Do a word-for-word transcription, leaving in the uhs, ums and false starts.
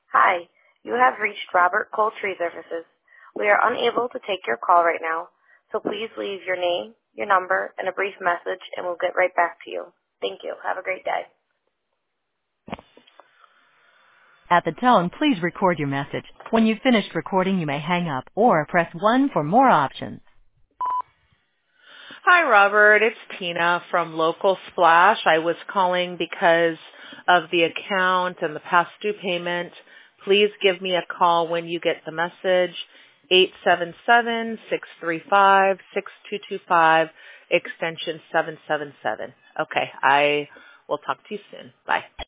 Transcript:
Hi, you have reached Robert Cole Tree Services. We are unable to take your call right now, so please leave your name, your number, and a brief message, and we'll get right back to you. Thank you. Have a great day. At the tone, please record your message. When you've finished recording, you may hang up or press one for more options. Hi, Robert. It's Tina from Local Splash. I was calling because of the account and the past due payment. Please give me a call when you get the message, eight seven seven, six three five, six two two five, extension seven seven seven. Okay, I will talk to you soon. Bye.